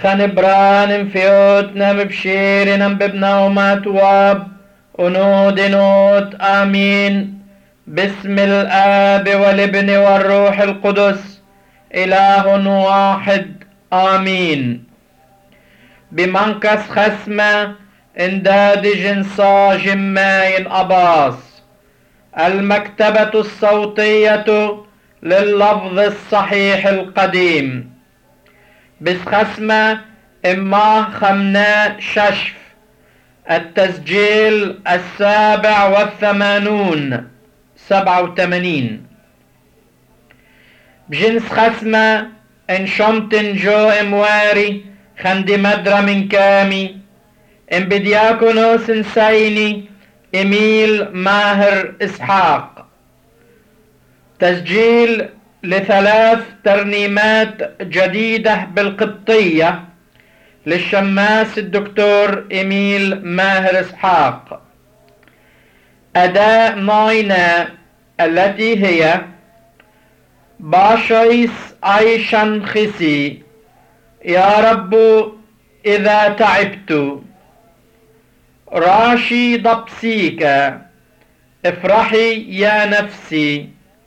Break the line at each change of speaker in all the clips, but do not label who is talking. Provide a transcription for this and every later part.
خنبران فيوت نم بشير نم ببنا وما تواب ونود نوت آمين باسم الآب والابن والروح القدس إله واحد آمين. بمنكس خسمة انداد جنسا جماين أباس المكتبة الصوتية لللفظ الصحيح القديم بس خسمة إما خمنا ششف التسجيل 87 بجنس خسمة إن شمتن جو إمواري خندي مدرة من كامي إن بدياكونوس نسيني إميل ماهر إسحاق. تسجيل ل3 ترنيمات جديدة بالقبطية للشماس الدكتور إميل ماهر إسحاق. أداء ناينا التي هي باشيس عيشا خسي يا رب إذا تعبت، راشي ضبسيك افرحي يا نفسي،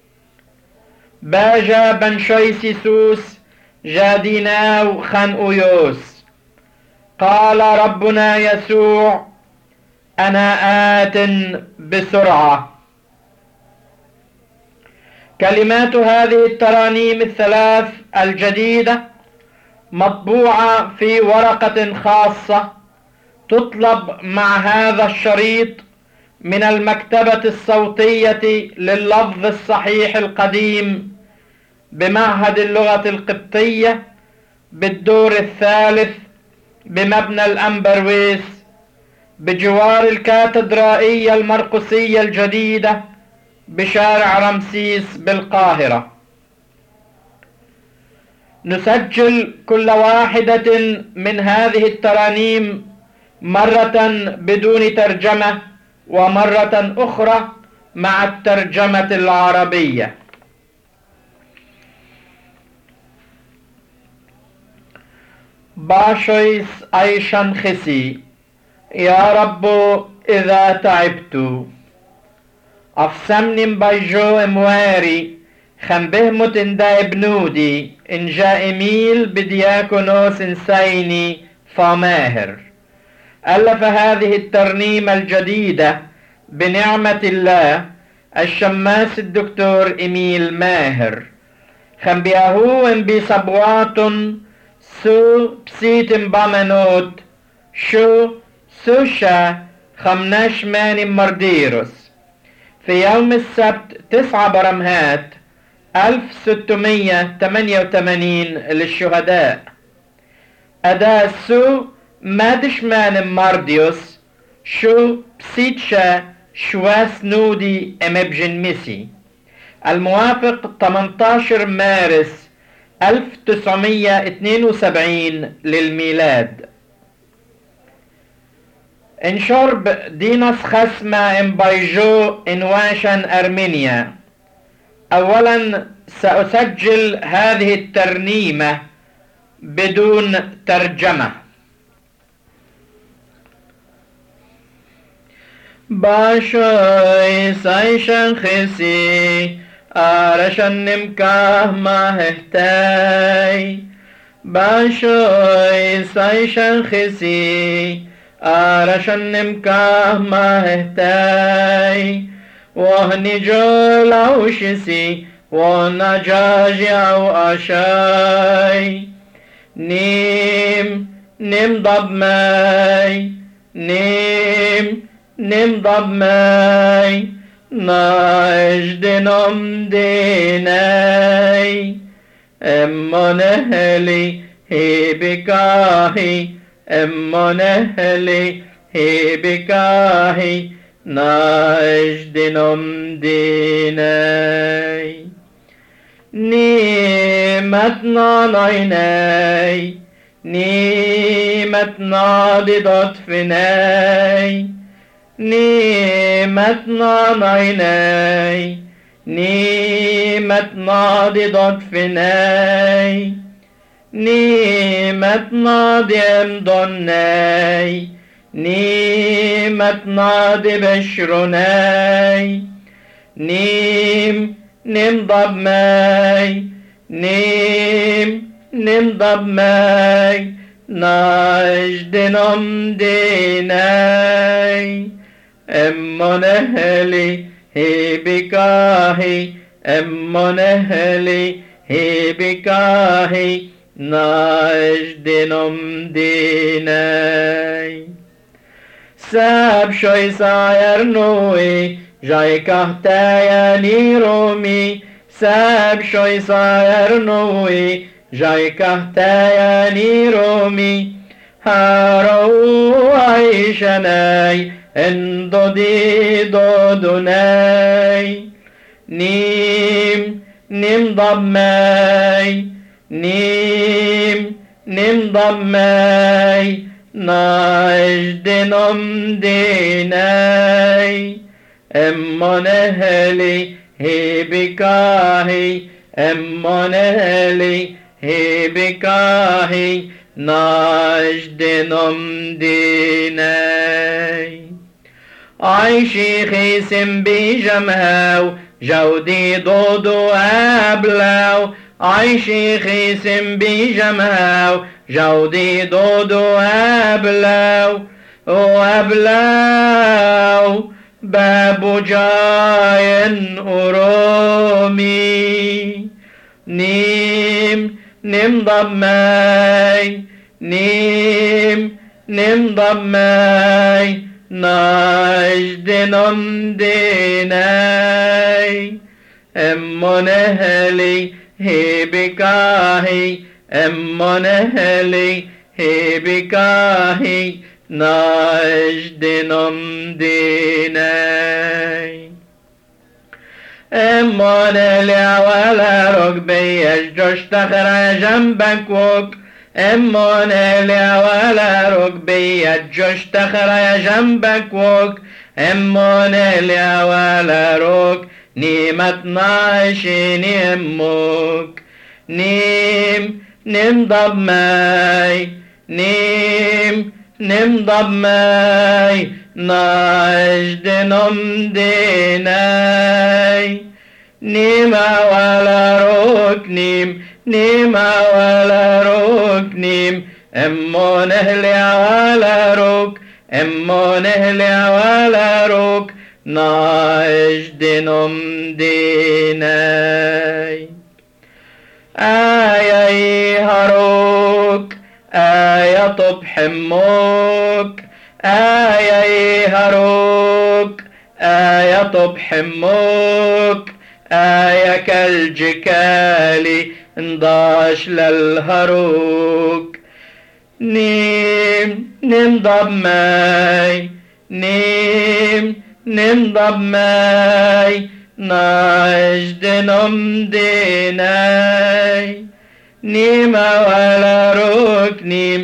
باجا بنشيسي سوس جاديناو خنقيوس، قال ربنا يسوع أنا آت بسرعة. كلمات هذه الترانيم ال3 الجديدة مطبوعة في ورقة خاصة تطلب مع هذا الشريط من المكتبة الصوتية لللفظ الصحيح القديم بمعهد اللغة القبطية بالدور الثالث بمبنى الأمبرويس بجوار الكاتدرائية المرقسية الجديدة بشارع رمسيس بالقاهرة. نسجل كل واحدة من هذه الترانيم مرة بدون ترجمة ومرة أخرى مع الترجمة العربية. باشيس عيشا خسي يا رب إذا تعبت، أفسمن بيجو امواري خنبهمت اندا ابنودي إن جاء إميل بدياكونوس انسيني فماهر. ألف هذه الترنيمة الجديدة بنعمة الله الشماس الدكتور إميل ماهر. خنبياهو ان بصبوات سو بسيتم بامنوت شو سوشا خمناش مان مرديروس في يوم السبت 9 برمهات 1688 للشهداء. أداء سو مادشمان مارديوس شو بسيتشا شواس نودي امبجن ميسي الموافق 18 مارس 1972 للميلاد. إن شرب ديناس خسمة إن بايجو إن واشن أرمينيا. أولا سأسجل هذه الترنيمة بدون ترجمة. باشوي سايشن خسي آرشن نمكاه ما ههتاي، باشوي سايشن خسي آرشن نمكاه ما ههتاي، وهني جول عوشسي ونجاجي أو أشاي، نيم ضب ماي، نيم ضب ماي، ناجد نم ديناي، أما نهلي هي بكاهي، أما نهلي هي بكاهي، ناجد نم ديناي، نيمتنا نايناي، نيمتنا ضد فناي، نيمتنا نايناي، نيمتنا ضد فناي، Nimet nadim donnei, nimet nadi beshrunei, nim dabmei, nim dabmei, najdinom dinei, emmoneheli hibikahi, emmoneheli hibikahi, najdinom dinei. Sab shoy sayer nui, jai kahtaya niromi, sab shoy sayer nui, jai kahtaya niromi, haro aishanai, endodi dodunai, nim dammai, nim dammai, najdinom dinai, emmoneheli hibikahi, emmoneheli hibikahi, najdinom dinai. عايشي خيسم بجمهاو جودي دودو أبلاو عايشي خيسم بجمهاو جودي دودو أبلاو وأبلاو بابو جاين أرومي نيم ضمي نيم ضمي najdinom dinai, emmoneheli hibikahi, emmoneheli hibikahi, najdinom dinai. Emmoneheli awala rugbi يجوش تخرى جنبك وك emmoneheli awala rugbi يجوش تخرى جنبك وك emmoneheli awala rug nimet naishini emmuk nim dabmai nim dabmai najdinom dinai nim awala rug nim awala rug emmoneheli awala rug emmoneheli awala rug najdinom dinai. آي هروك آي طب حموك آي هروك آي طب حموك آي كالجكالي انضاش للهروك نيم ضماي نيم ضماي najdinom dinai nima wala ruknim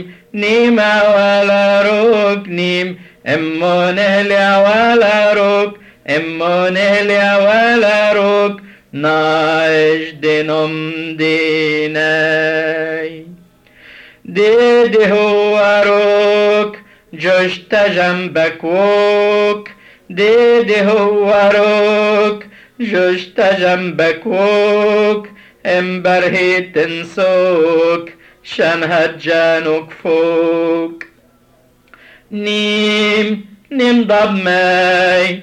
emmoneheli awala ruk emmoneheli awala ruk najdinom dinai didi huwa ruk jushta jambak wuk didi huwa ruk جشت جنبك وك امبرهي تنسوك شنهد جانوك فوق نيم ضمي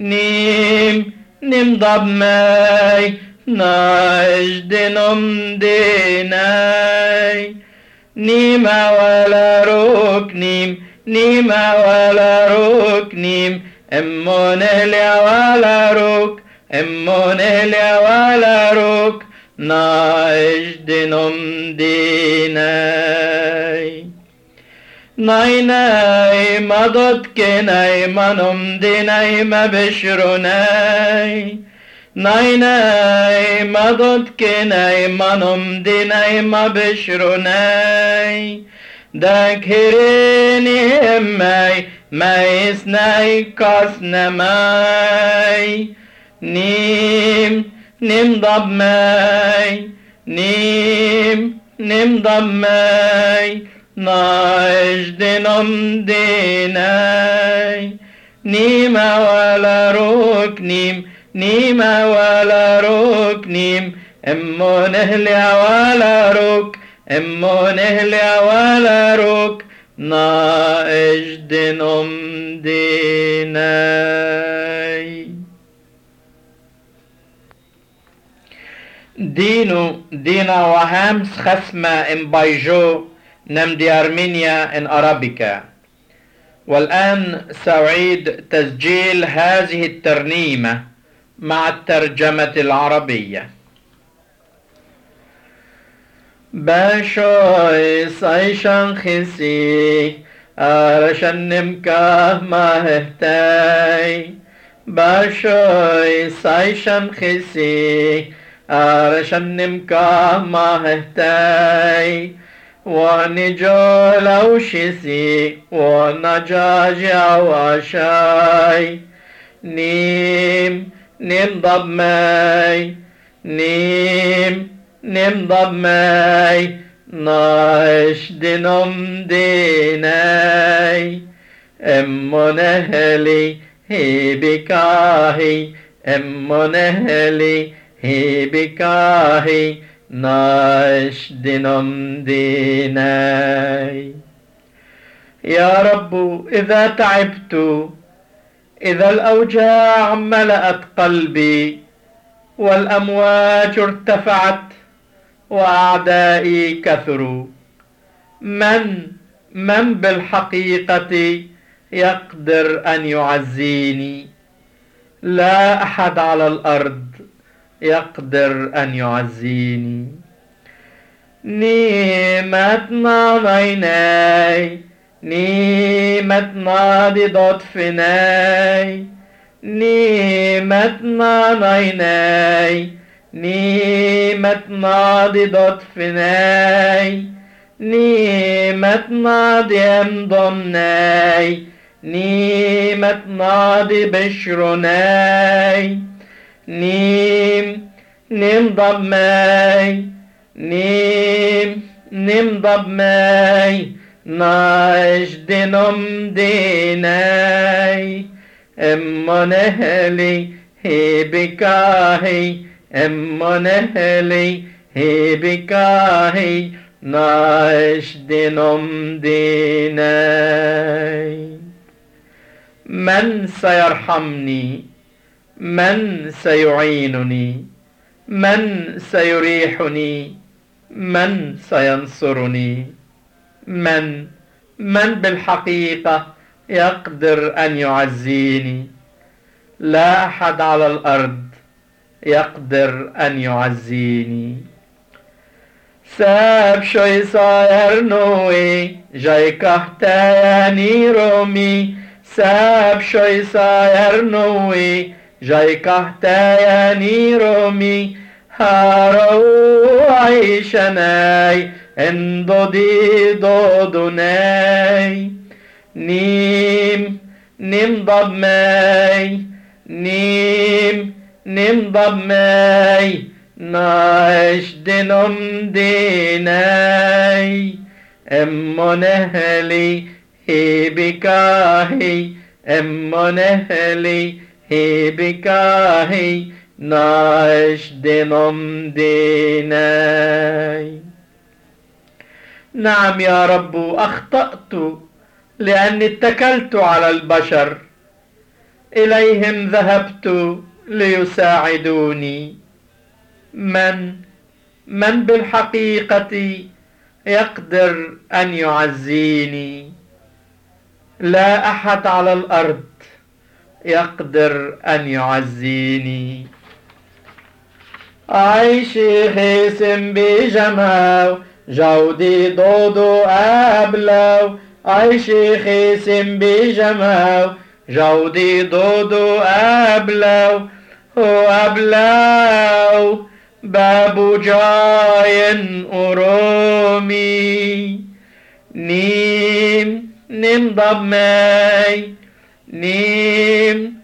نيم ضمي نجدنم ديناي نيما ولا ركنيم emmoneheli awala ruk emmoneheli awala ruk najdinom dinai nainai madot kenai manom dinai mabeshrunai nainai madot kenai manom dinai mabeshrunai dakhirini emmai maisnai kasnamai نيم ضمي nim dammei, najdinam dinai, nima wala ruknim, nima wala ruknim, emmo nehli wala ruk, emmo nehli wala ruk, najdinam dinai. دينا وهامس خسمة إن بايجو نم دي أرمينيا إن أرابيكا. والآن سأعيد تسجيل هذه الترنيمة مع الترجمة العربية. باشوي سايشان خسي أرشن نمكاه ما هتاي، باشوي سايشان خسي أرشن نمكاه ما هتاي، ونجو لو شسي ونجاجع وشاي، نيم ضبماي، نيم ضبماي، ناش دينم ديناي، امو نهلي هي بكاهي، امو نهلي هي بكاهي، ناش دينم ديناي. يا رب إذا تعبت، إذا الأوجاع ملأت قلبي، والأمواج ارتفعت وأعدائي كثروا، من بالحقيقة يقدر أن يعزيني؟ لا أحد على الأرض يقدر أن يعزيني. نيمتنا عيناي، نيمتنا ضد فيناي، نيمتنا عيناي، نيمتنا ضد فيناي، نيمتنا ديم ضمناي، نيمتنا دي بشرناي، نيم ضماي، نيم ضماي، ناجدنم ديناي، امو نهلي هي بكاهي، امو نهلي هي بكاهي، ناجدنم ديناي. من سيرحمني؟ من سيعينني؟ من سيريحني؟ من سينصرني؟ من بالحقيقة يقدر أن يعزيني؟ لا أحد على الأرض يقدر أن يعزيني. ساب شوي صاير نوي جاي كهتاني رومي، ساب شوي صاير نوي جاي كهتاني رومي، هارو عيشناي اندو دي دودناي، نيم ضبماي، نيم ضبماي، ناش دينم ديناي، امو نهلي هي بكاهي، امو نهلي هي بكاهي، ناش دينم ديناي. نعم يا رب، أخطأت لأني اتكلت على البشر، إليهم ذهبت ليساعدوني. من بالحقيقة يقدر أن يعزيني؟ لا أحد على الأرض يقدر أن يعزيني. عيشي خيسم بجماو جودي دودو أبلو، عيشي خيسم بجماو جودي دودو أبلو، هو أبلو بابو جاين أرومي، نيم ضبماي، نيم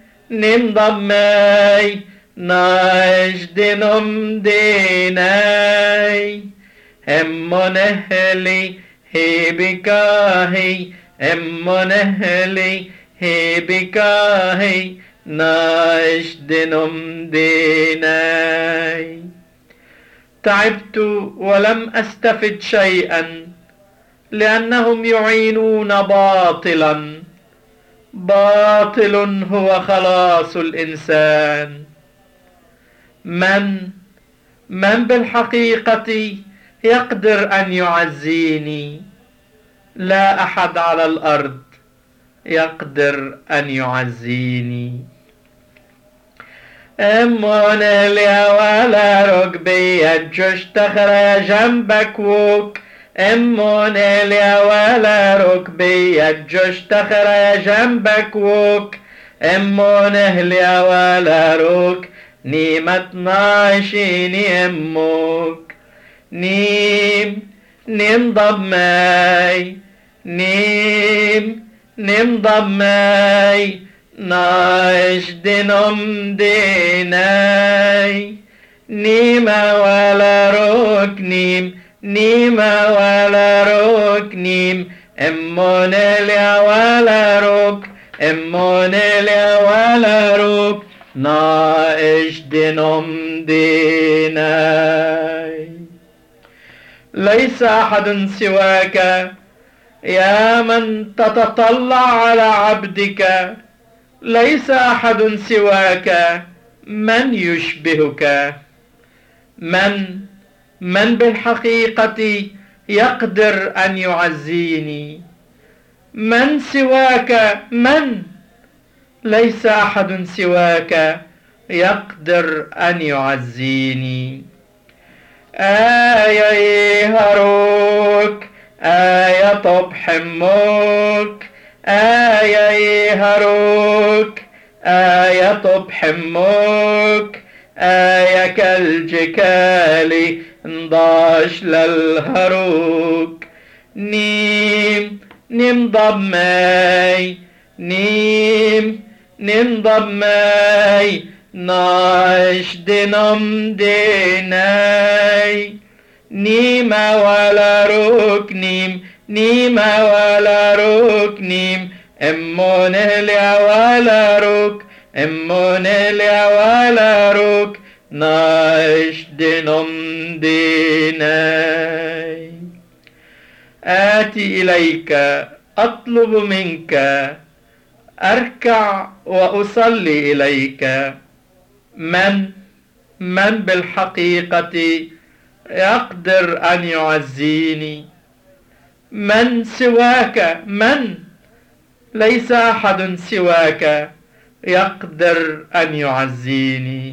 ضبماي، ناجدنم ديناي، امونهلي هيبكاهي امونهلي هيبكاهي ناشدنم ديناي. تعبت ولم أستفد شيئا لأنهم يعينون باطلا. باطل هو خلاص الإنسان. من بالحقيقة يقدر أن يعزيني؟ لا أحد على الأرض يقدر أن يعزيني. امون اليا ولا ركبي الجوش تخرى جنبك ووك. امون اليا ولا ركبي الجوش تخرى جنبك ووك. امون اليا ولا روك نيمت ناشيني اموك. نيم ضماي نيم ضماي ناشدنم ديناي. نيما ولا روك نيما ولا روك امون اليا ولا روك امون اليا ولا روك ناشدنم ديناي. ليس أحد سواك يا من تتطلع على عبدك. ليس أحد سواك من يشبهك. من بالحقيقة يقدر أن يعزيني؟ من سواك؟ ليس أحد سواك يقدر أن يعزيني. آية هروك آية طب حموك. آية هروك آية طب حموك. آية كالجكالي انضاش للهروك. نيم ضماي نيم ضماي ناشدنم ديناي. نيما ولا روك نيما ولا روك امون اليا ولا روك امون اليا ولا روك ناشدنم ديناي. آتي إليك أطلب منك أركع وأصلي إليك. من بالحقيقة يقدر أن يعزيني؟ من سواك؟ ليس أحد سواك يقدر أن يعزيني.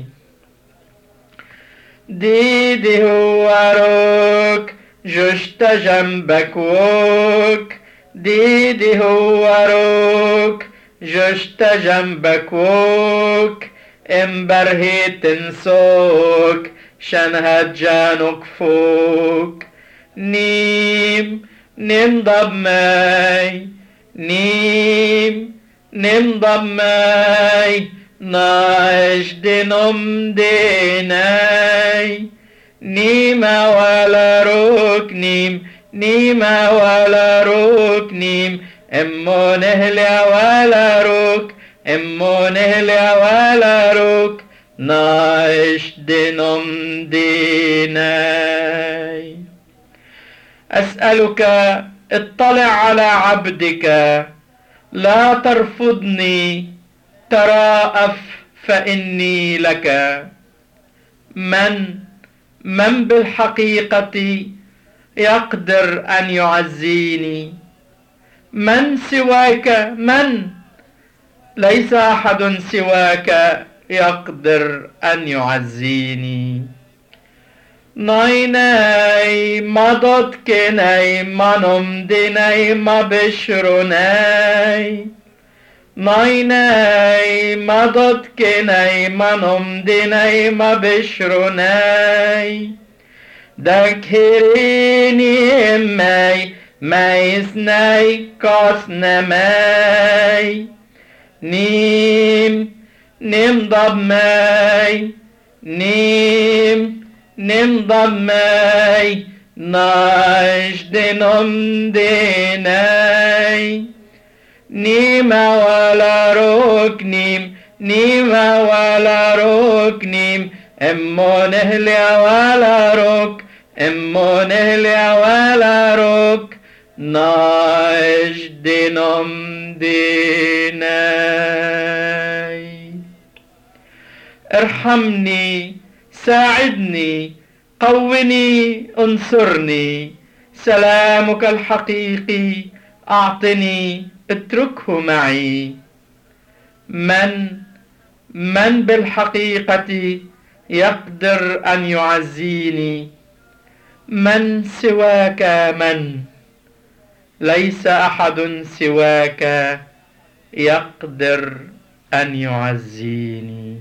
ديدي هو روك جشت جنبك ووك. ديدي هو روك جشت جنبك ووك. امبرهي تنسوك شنهد جانوك فوك. نيم ضماي نيم ضماي ناشدنم ديناي. نيما ولا روك نيما ولا روك امون اليا ولا روك امون اليا ولا روك ناشدنم ديناي. أسألك اطلع على عبدك لا ترفضني. تراءف فإني لك. من بالحقيقة يقدر أن يعزيني؟ من سواك؟ ليس أحد سواك يقدر أن يعزيني. ناي مضت كناي منم ديناي ما بشرناي. ناي مضت كناي منم ديناي ما بشرناي. دكهريني ماي سناي كاسنا ماي. نيم ضماي نيم ضماي najdinum dinay nima wala ruknim امون اهلي ولا رك امون اهلي ولا رك najdinum dinay. ارحمني ساعدني قوني انصرني سلامك الحقيقي أعطني اتركه معي. من بالحقيقة يقدر أن يعزيني؟ من سواك؟ من؟ ليس أحد سواك يقدر أن يعزيني.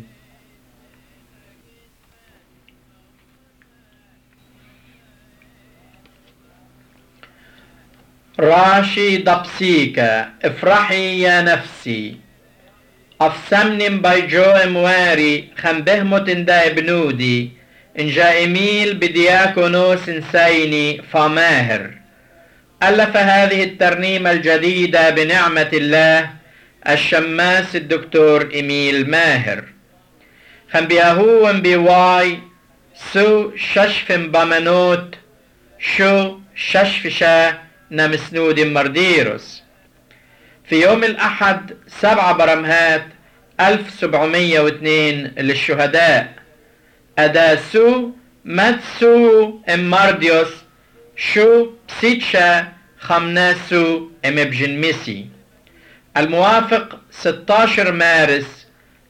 راشي دبسيكا افرحي يا نفسي افسمنم بيجو امواري خنبهمت دا ابنودي انجا ايميل بدياكونوس انسيني فماهر. ألف هذه الترنيمة الجديدة بنعمة الله الشماس الدكتور إيميل ماهر. خنبياهو بواي سو ششفم بمنوت شو ششفشا نمسنود مرديروس. في يوم الأحد 7 برمهات 1702 للشهداء أداسو ماتسو مرديوس شو بسيتشا خمناسو بجنمسي الموافق 16 مارس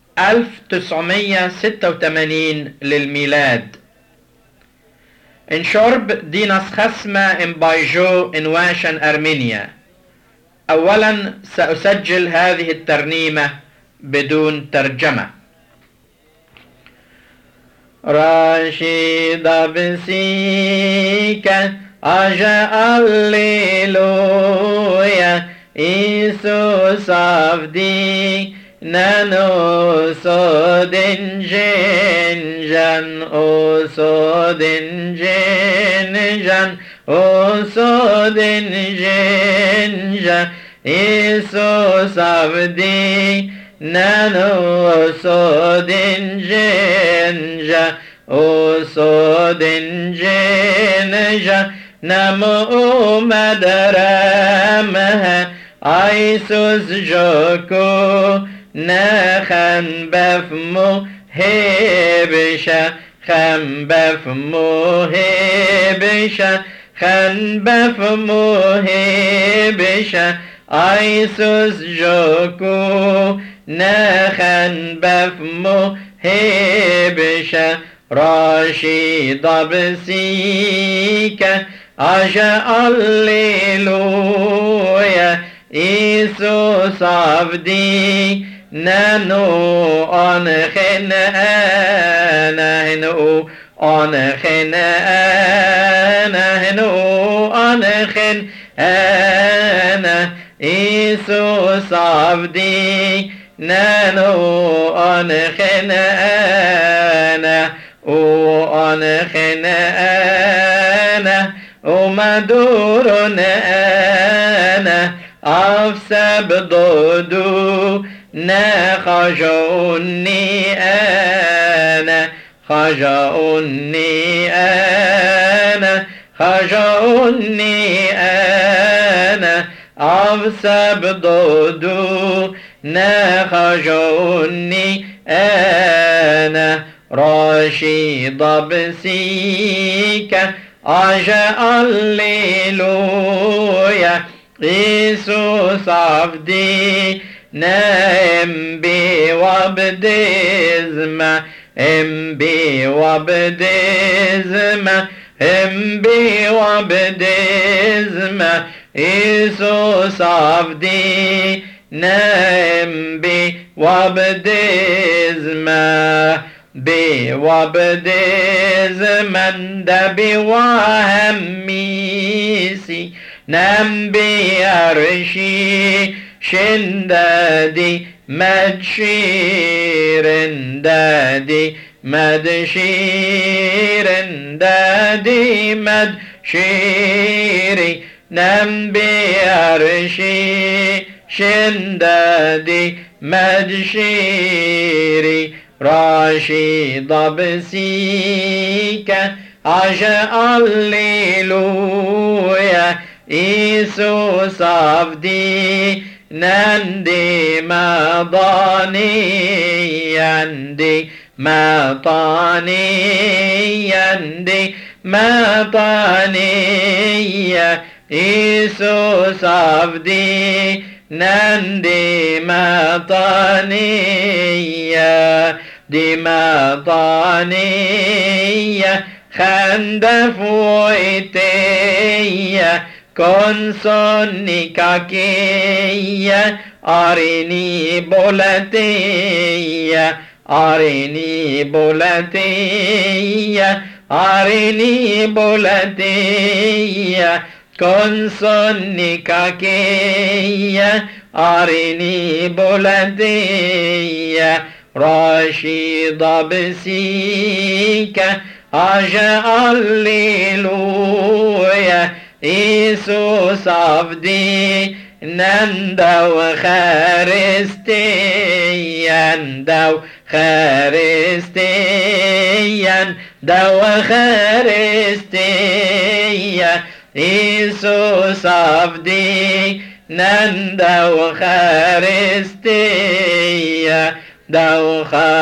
1986 للميلاد. إن شرب ديناس خسمة إن بايجو إن واشن أرمينيا. أولا سأسجل هذه الترنيمة بدون ترجمة. راشد بسيك أجا الليلويا إيسوس عبدي نانو صودن جنجان أو صودن جنجان أو صودن جنجان إيسوس عبدي نانو صودن جنجان أو صودن جنجان نمو مدرمها ايسوس جوكو نخن بفمو هبشا خن بفمو هبشا خن بفمو هبشا ايسوس جوكو نخن بفمو هبشا راشد بسيكا أجا الليلويا إيسوس عبدي نانو أنخن أنا هنو أنخن أنا هنو أنخن أنا إيسوس عبدي نانو أنخن أنا وأنخن أنا ومدور أنا أفسب ضدو نخجوني أنا خجوني أنا خجوني أنا أفسب ضدو نخجوني أنا راشد بسيكا أجا الليلويا إيسوس عبدي نام بي وبدزما ام بي وبدزما ام بي وبدزما إيسوس عبدي نام بي وبدزما بي وبدزما دبي وهميسي نام بي أرشي شندادي مدشير دادي مدشير دادي مدشير شيري نم بيرشي شنددي مدشيري راشي ضبسيك عشا الليلويا إيسوس عبدي نندي مضاني يندي مطاني يندي مطاني إيسوس عبدي نندي مطاني دي مطاني خندف ويتي كونسوني كاكي أريني بولتي أريني بولتي أريني بولتي كونسوني كاكي أريني بولتي راشد بسيك أجا الليلويا إيسوس عبدي نندو خارستي يندو خارستي يندو خارستي إيسوس عبدي نندو خارستي دو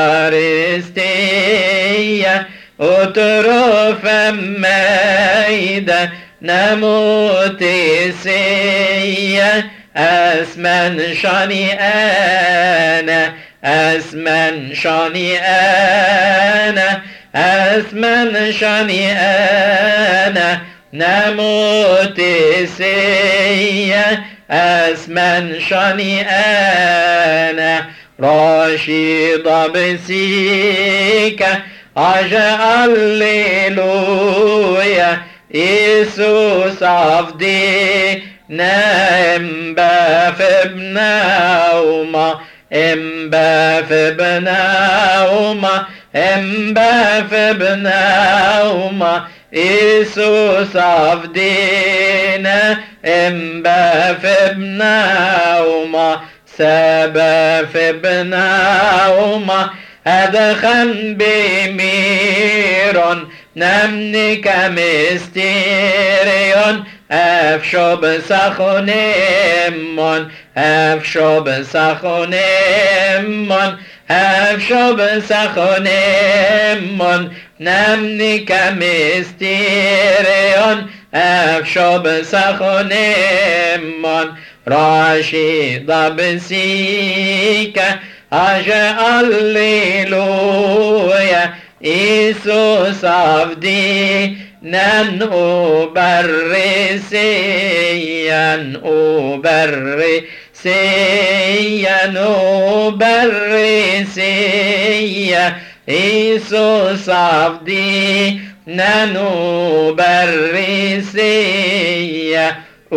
خارستي أطرف ميدا نموت سيا أسمن شاني أنا أسمن شاني أنا أسمن شاني أنا نموت سيا أسمن شاني أنا راشد بسيك عجا الليلويا إيسوس عبدي نائم باف بناوما باف بناوما باف بناوما إيسوس عبدينا باف بناوما سبف بناوما أدخن بميرون نمنك مستيريون أفشو بسخونيمون أفشو بسخونيمون أفشو بسخونيمون نمنك مستيريون أفشو بسخونيمون راشد بسيك أجا الليلويا إيسوس عبدي نن أبرسي أبرسي إيسوس عبدي نن أبرسي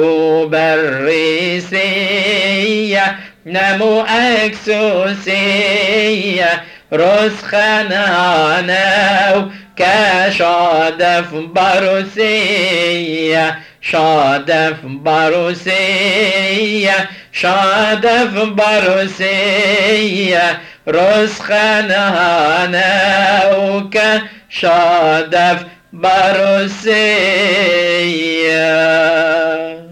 نمو أكسوسية رسخنانو كشادف باروسية شادف باروسية شادف باروسية رسخنانو كشادف باروسية